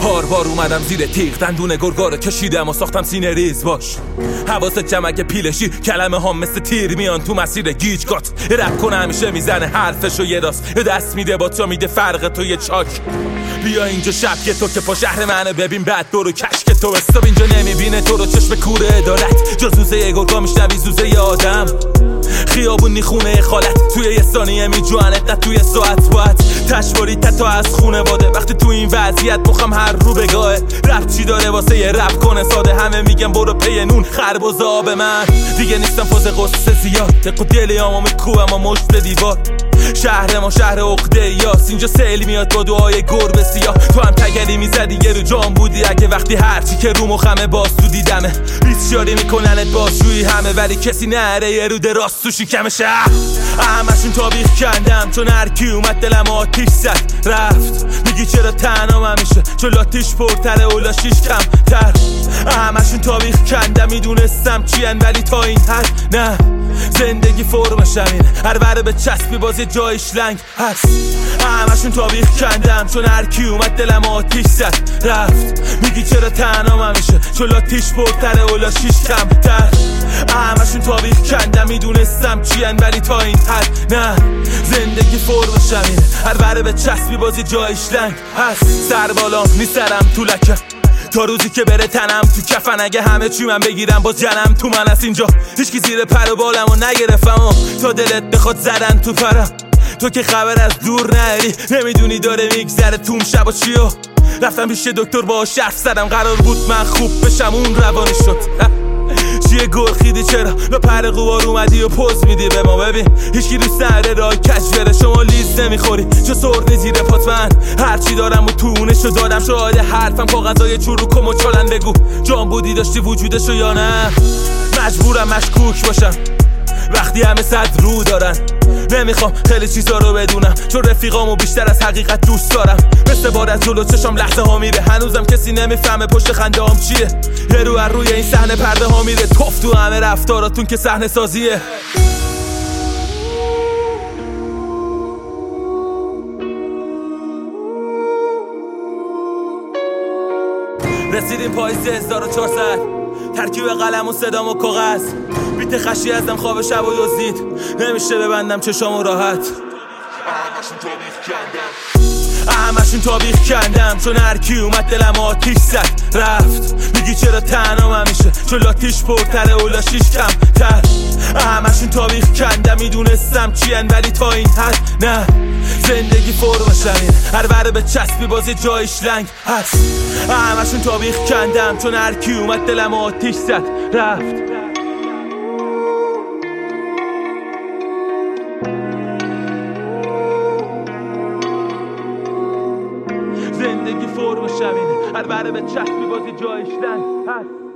بار اومدم زیر تیغ، دندون گرگا رو کشیدم و ساختم سینه ریز باش. حواست جمعه پیلشی، کلمه ها مثل تیر میان تو مسیر گیجگات. رپ کنه همیشه میزنه حرفشو یه راست، یه دست میده با تو میده فرق تو یه چاک. بیا اینجا شب که تو که پا شهر منه، ببین بعد برو کشک تو استاب اینجا نمیبینه تو رو چشم کوره ادارت. جز زوزه گرگا میشنوی زوزه ی آدم، خیابونی خونه خالت توی یه ثانیه میجوانت، نه توی ساعت باید تشواری تا از خونه باده. وقتی تو این وضعیت مخم هر رو بگاهه، رپ چی داره واسه یه رپ کنه ساده. همه میگن برو پی نون خربوزه آب من، دیگه نیستم فاز قصه زیاد. تقو دلیامو میکوبم و مشت دیوار. شهر ما شهر عقده یاس، اینجا سیل میاد با دعای گربه سیاه. تو هم تگری میزدی یه رو جام بودی اگه وقتی هرچی که رو مخمه باز تو دیدمه. ریسیاری میکننت بازجویی همه، ولی کسی نره یه رو دراست تو شکمشه. همشون تابیخ کندم چون هرکی اومد دلم آتیش زد رفت. میگی چرا تنها من میشه چون لاتیش پرتره اولا شیش کم تر. همشون تابیخ کندم میدونستم چین، ولی تا این حد نه. زندگی فرمش همینه، هر وره به چسبی باز یه جایش لنگ هست. همشون تابیخ کندم چون هرکی اومد دلم آتیش زد رفت. میگی چرا تنها من میشه چون لاتیش پرتره اولا شیش کم تر. همشون تابیخ کندم میدونستم چین، ولی تا این حد نه. زندگی فرمش همینه، هر وره به چسبی باز یه جایش لنگ هست. سر بالا میسرم تو لکه تا روزی که بره تنم تو کفن. اگه همه چی من بگیرم باز جنم تو من است اینجا. هیچکی زیر پر و بالمو نگرفتم و تا دلت بخواد زدن تو پرم. تو که خبر از دور نری، نمیدونی داره میگذره توم شب و چیو. رفتم پیش دکتر با شرف زدم، قرار بود من خوب بشم اون روانی شد. چیه گرخیدی چرا لا پر قوار اومدی و پوز میدی به ما؟ ببین هیچکی دوست نداره راه کج بره، شما لیز نمیخوری چه سرده زیر پات. من هرچی دارم و تونشو دادم، شاید حرفم کاغذای چروکم و چالن. بگو جان بودی داشتی وجودشو یا نه؟ مجبورم مشکوک باشم وقتی همه صد رو دارن. نمیخوام خیلی چیزا رو بدونم چون رفیقامو بیشتر از حقیقت دوست دارم. مثل بار از جلو چشام لحظه ها میره، هنوزم کسی نمیفهمه پشت خنده هام چیه. یه رو از روی این صحنه پرده ها میره، توف تو همه رفتاراتون که صحنه سازیه. رسیدیم پاییز 1400، ترکیب قلم و صدام و کاغذ. بیت خشی ازم خواب شب و دزدید، نمیشه ببندم چشامو راحت. همشون تابیخ کندم چون هرکی اومد دلم آتیش زد رفت. میگی چرا تنها من میشه چون لاتیش پرتره اولا شیش کم تر. همشون تابیخ کندم میدونستم چین، ولی تا این حد نه. زندگی فرمش همینه، هر وره به چسبی باز یه جایش لنگ هست. همشون تابیخ کندم چون هرکی اومد دلم آتیش زد رفت. زندگی فرمش همینه، هر وره به چسبی باز یه جایش لنگ هست.